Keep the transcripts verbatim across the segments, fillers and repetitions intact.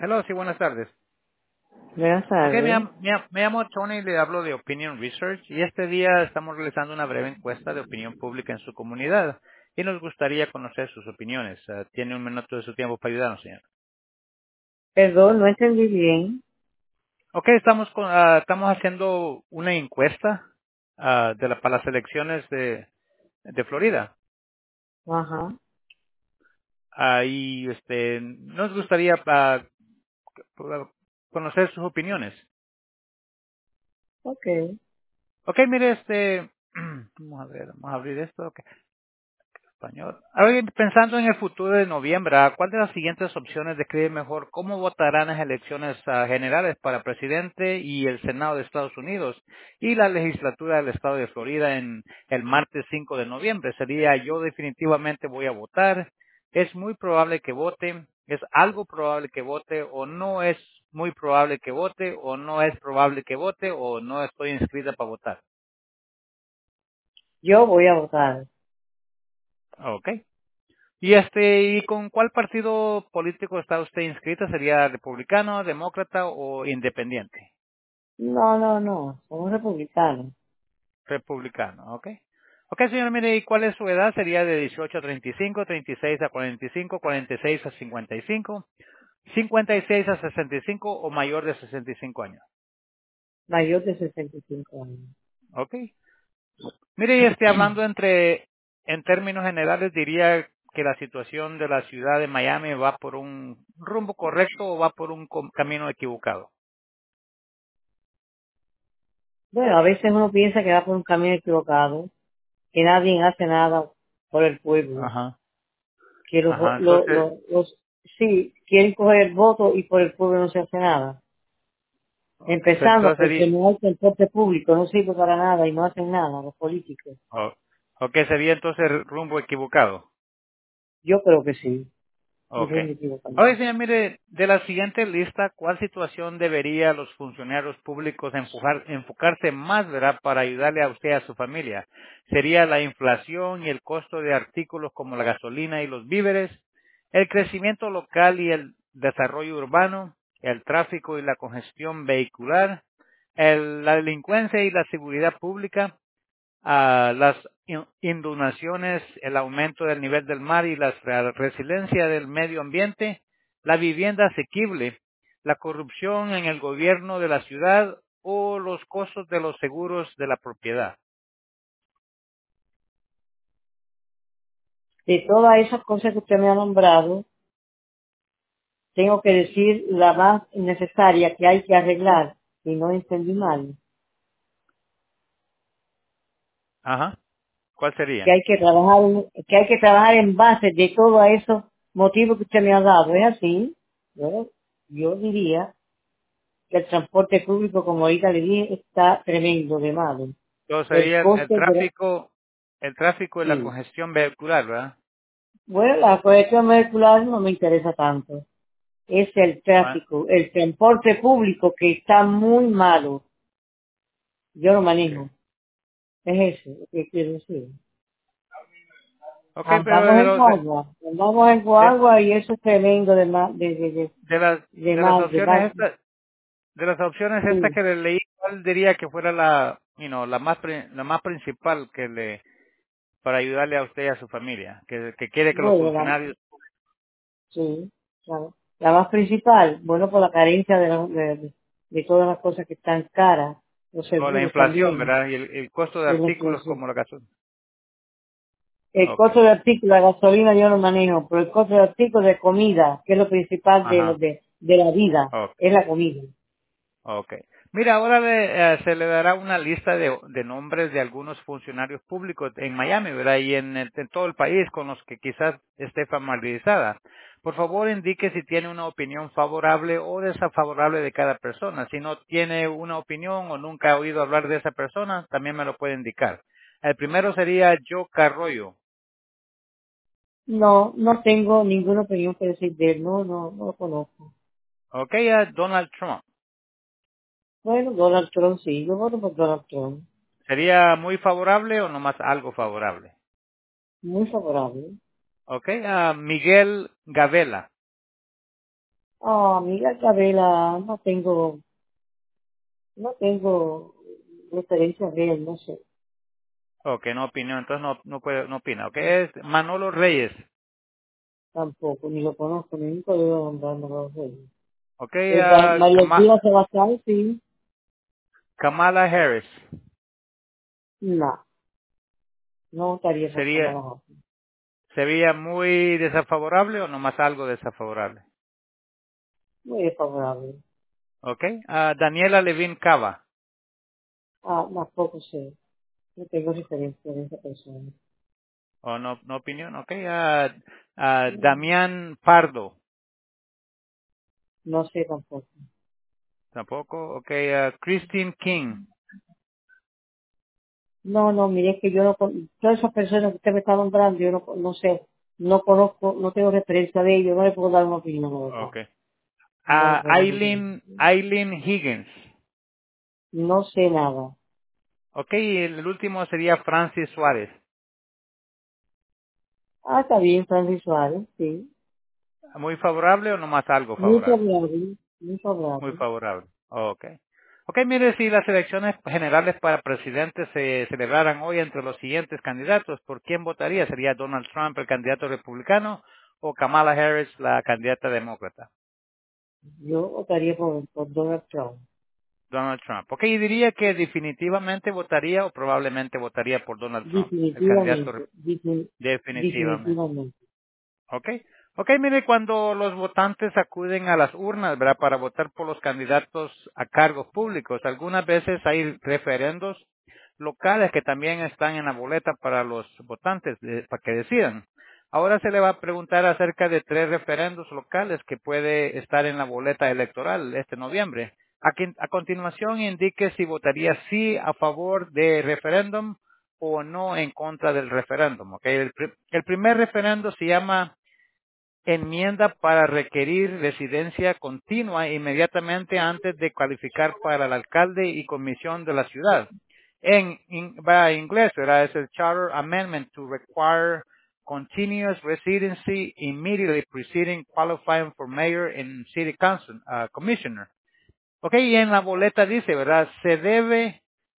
Hello, sí, buenas tardes. Buenas Ok, me, tardes. llam- me, llam- me llamo Tony y le hablo de Opinion Research y este día estamos realizando una breve encuesta de opinión pública en su comunidad y nos gustaría conocer sus opiniones. Ah, ¿Tiene un minuto de su tiempo para ayudarnos, señor? Perdón, no entendí bien. Ok, estamos, con, ah, estamos haciendo una encuesta ah, de la, para las elecciones de, de Florida. Ajá, Ah, y este, nos gustaría ah, conocer sus opiniones. ok. Ok, mire, este, vamos a ver, vamos a abrir esto. Ok. Español. Ahora, pensando en el futuro de noviembre, ¿a ¿cuál de las siguientes opciones describe mejor cómo votarán las elecciones ah, generales para presidente y el Senado de Estados Unidos y la legislatura del estado de Florida en el martes cinco de noviembre? Sería yo definitivamente voy a votar, es muy probable que vote, es algo probable que vote o no es muy probable que vote o no es probable que vote o no estoy inscrita para votar. Yo voy a votar. Ok. Y este, ¿y con cuál partido político está usted inscrita? ¿Sería republicano, demócrata o independiente? No, no, no. Somos republicanos. Republicano, ok. Ok, señor, mire, ¿y cuál es su edad? ¿Sería de dieciocho a treinta y cinco, treinta y seis a cuarenta y cinco, cuarenta y seis a cincuenta y cinco, cincuenta y seis a sesenta y cinco o mayor de sesenta y cinco años? Mayor de sesenta y cinco años. Ok. Mire, y este, hablando entre, en términos generales, diría que la situación de la ciudad de Miami va por un rumbo correcto o va por un com- camino equivocado. Bueno, a veces uno piensa que va por un camino equivocado, que nadie hace nada por el pueblo, Ajá. que los, Ajá, los, entonces, los, los- sí, quieren coger el voto y por el pueblo no se hace nada. okay, so Empezando entonces porque sería, no hay transporte público, no sirve para nada y no hacen nada los políticos. oh, ok, sería entonces el rumbo equivocado. Yo creo que sí, un Ok. rumbo equivocado. Ahora, señor, mire, de la siguiente lista, ¿cuál situación debería los funcionarios públicos empujar, enfocarse más, verdad, para ayudarle a usted y a su familia? ¿Sería la inflación y el costo de artículos como la gasolina y los víveres, el crecimiento local y el desarrollo urbano, el tráfico y la congestión vehicular, el- la delincuencia y la seguridad pública, ah, las in- inundaciones, el aumento del nivel del mar y la re- resiliencia del medio ambiente, la vivienda asequible, la corrupción en el gobierno de la ciudad o los costos de los seguros de la propiedad? De todas esas cosas que usted me ha nombrado, tengo que decir la más necesaria que hay que arreglar, y no entendí mal, Ajá. ¿Cuál que sería? hay que trabajar en, que hay que trabajar en base de todos esos motivos que usted me ha dado. ¿Es así? Yo, yo diría que el transporte público, como ahorita le dije, está tremendo de malo. Entonces El sería el, el coste de la, tráfico, el tráfico y la sí. congestión vehicular, ¿verdad? Bueno, la cohesión molecular no me interesa tanto. Es el Ah, tráfico, el transporte público que está muy malo. Yo lo okay. manejo. Es eso lo que quiero decir. Okay, pero Andamos de, en los- de, guagua, andamos en de, guagua y eso es tremendo de mal, de, de, de, de las de de las mal, de opciones mal. estas de las opciones estas Sí. que le leí, ¿cuál diría que fuera la, you know, la más pri- la más principal que le para ayudarle a usted y a su familia, que, que quiere que los Bueno, la, funcionarios sí, claro. La más principal, bueno, por la carencia de, la- de, de- de todas las cosas que están caras, los o la seguros inflación, también, ¿verdad? Y el, el costo de y la artículos inflación. como la gasolina. El Okay. costo de artículo, la gasolina yo no manejo, pero el costo de artículo de comida, que es lo principal de, lo Ajá. de, de la vida, Okay. es la comida. Okay. Mira, ahora le, eh, se le dará una lista de, de nombres de algunos funcionarios públicos en Miami, ¿verdad? Y en, el- en todo el país con los que quizás esté familiarizada. Por favor, indique si tiene una opinión favorable o desfavorable de cada persona. Si no tiene una opinión o nunca ha oído hablar de esa persona, también me lo puede indicar. El primero sería Joe Carroyo. No, no tengo ninguna opinión que decir de él, no, no, no lo conozco. Ok, a Donald Trump. Bueno, Donald Trump sí, yo voto por Donald Trump. ¿Sería muy favorable o nomás algo favorable? Muy favorable. Ok, a Miguel Gavela. Oh, amiga Isabela, no tengo, no tengo referencia de él, no sé, Ok, no opinión, entonces no, no puede, no opina. Ok, es Manolo Reyes. tampoco, ni lo conozco, ni nunca lo he nombrado, no lo sé. Ok, Eh, Ma- ah, María Kama- Elvira Sebastián, sí, Kamala Harris. no, no votaría por ¿Sería, Kamala Harris. sería muy desfavorable o nomás algo desfavorable? Muy desfavorable. Ok, ah, Daniela Levin Cava. Ah, tampoco sé, no tengo referencia de esa persona. ¿O no, no opinión? Ok, ah, ah, Mm, Damián Pardo. no sé tampoco. Tampoco. Ok, ah, Christine King. No, no, mire, es que yo no, con- todas esas personas que usted me está nombrando, yo no, no sé, no conozco, no tengo referencia de ellos, no le puedo dar una opinión, la verdad. Ok. No le Ah, puedo dar una opinión. Eileen, Eileen Higgins. No sé nada. Ok, y el último sería Francis Suárez. Ah, está bien, Francis Suárez, sí. ¿Muy favorable o nomás algo Muy favorable? favorable, muy Muy favorable. favorable. Ok. Ok, mire, si las elecciones generales para presidente se celebraran hoy entre los siguientes candidatos, ¿por quién votaría? ¿Sería Donald Trump el candidato republicano o Kamala Harris la candidata demócrata? Yo votaría por, por Donald Trump. Donald Trump. Ok, y diría que definitivamente votaría o probablemente votaría por Donald Trump, el candidato re- Definitivamente, defin- definitivamente. definitivamente. Ok. Ok, mire, cuando los votantes acuden a las urnas, ¿verdad?, para votar por los candidatos a cargos públicos, algunas veces hay referendos locales que también están en la boleta para los votantes, eh, para que decidan. Ahora se le va a preguntar acerca de tres referendos locales que puede estar en la boleta electoral este noviembre. A, quin- a continuación indique si votaría sí a favor de referéndum o no en contra del referéndum. ¿Ok? El, pri- el primer referendo se llama enmienda para requerir residencia continua inmediatamente antes de calificar para el alcalde y comisión de la ciudad. En in- va a inglés, ¿verdad? Es el Charter Amendment to require continuous residency immediately preceding qualifying for mayor and city council, uh, commissioner. Ok, y en la boleta dice, ¿verdad? Se debe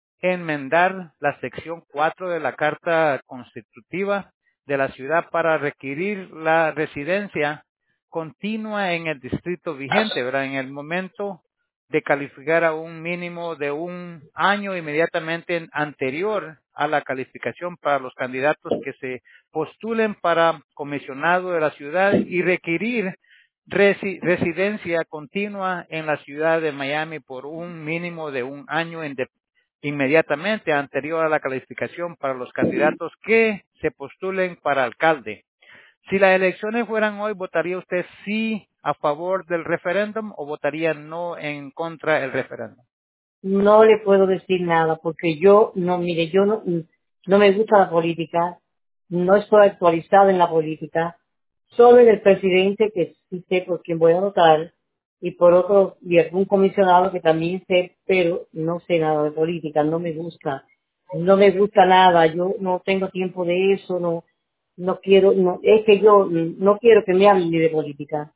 enmendar la sección cuatro de la Carta Constitutiva de la ciudad para requerir la residencia continua en el distrito vigente, ¿verdad? En el momento de calificar a un mínimo de un año inmediatamente anterior a la calificación para los candidatos que se postulen para comisionado de la ciudad y requerir resi- residencia continua en la ciudad de Miami por un mínimo de un año inmediatamente anterior a la calificación para los candidatos que se postulen para alcalde. Si las elecciones fueran hoy, ¿votaría usted sí a favor del referéndum o votaría no en contra del referéndum? No le puedo decir nada porque yo, no, mire, yo no, no me gusta la política, no estoy actualizado en la política, solo en el presidente que sí sé por quién voy a votar y por otro, y algún comisionado que también sé, pero no sé nada de política, no me gusta, no me gusta nada, yo no tengo tiempo de eso, no, no quiero, no, es que yo no quiero que me hablen ni de política.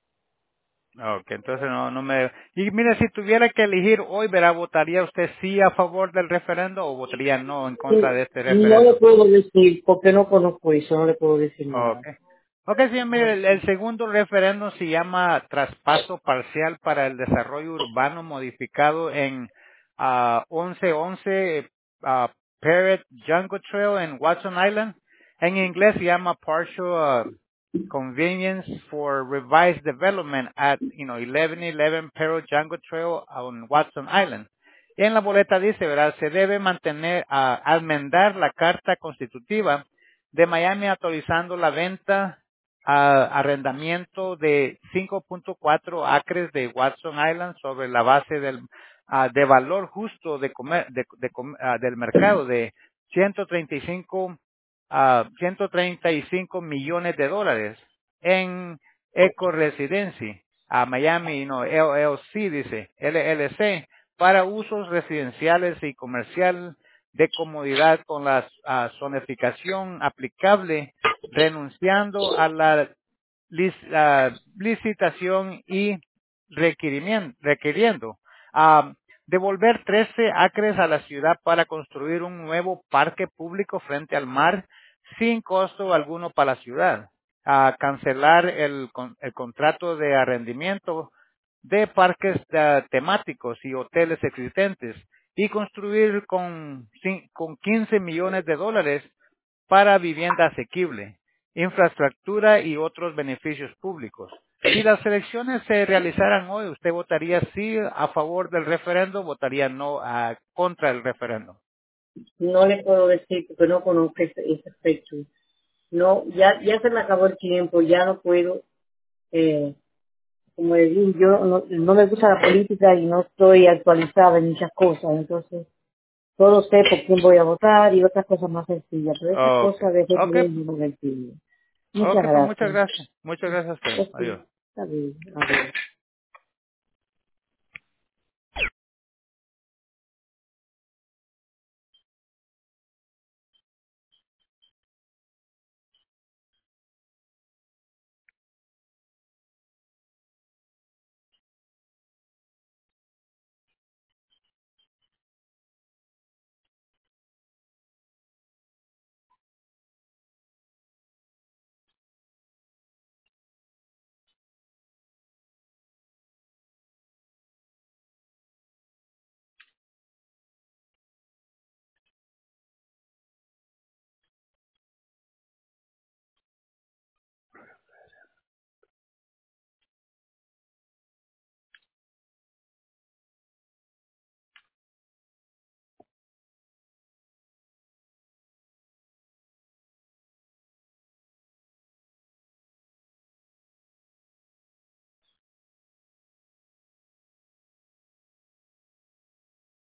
Ok, entonces no, no me... Y mire, si tuviera que elegir hoy, verá, ¿votaría usted sí a favor del referéndum o votaría no en contra de este No le referéndum? puedo decir porque no conozco eso, no le puedo decir nada. Okay. Okay, señor, mire, el, el segundo referéndum se llama traspaso parcial para el desarrollo urbano modificado en ah, once once ah, Parrot Jungle Trail en Watson Island. En inglés se llama partial ah, convenience for revised development at, you know, eleven eleven Parrot Jungle Trail on Watson Island. Y en la boleta dice, ¿verdad? Se debe mantener, a almendar la carta constitutiva de Miami autorizando la venta a arrendamiento de cinco punto cuatro acres de Watson Island sobre la base del ah, de valor justo de comer- de- de com- ah, del mercado de ciento treinta y cinco ah, ciento treinta y cinco millones de dólares en Eco Residency a Miami, no, L L C dice, L L C, para usos residenciales y comercial de comodidad con la ah, zonificación aplicable, renunciando a la lic, uh, licitación y requerimiento, requiriendo uh, devolver trece acres a la ciudad para construir un nuevo parque público frente al mar sin costo alguno para la ciudad. A cancelar el, el contrato de arrendamiento de parques uh, temáticos y hoteles existentes y construir con, con quince millones de dólares para vivienda asequible, infraestructura y otros beneficios públicos. Si las elecciones se realizaran hoy, ¿usted votaría sí a favor del referendo, votaría no a, contra el referendo? No le puedo decir porque no conozco ese, ese aspecto. No, ya, ya se me acabó el tiempo, ya no puedo, eh, como le digo, yo no, no me gusta la política y no estoy actualizada en muchas cosas, entonces solo sé por quién voy a votar y otras cosas más sencillas, pero esas Okay, cosas de okay, referéndum no me entiendo. Muchas okay, pues muchas gracias. gracias. Muchas gracias a usted. Ok, Adiós. está bien, adiós.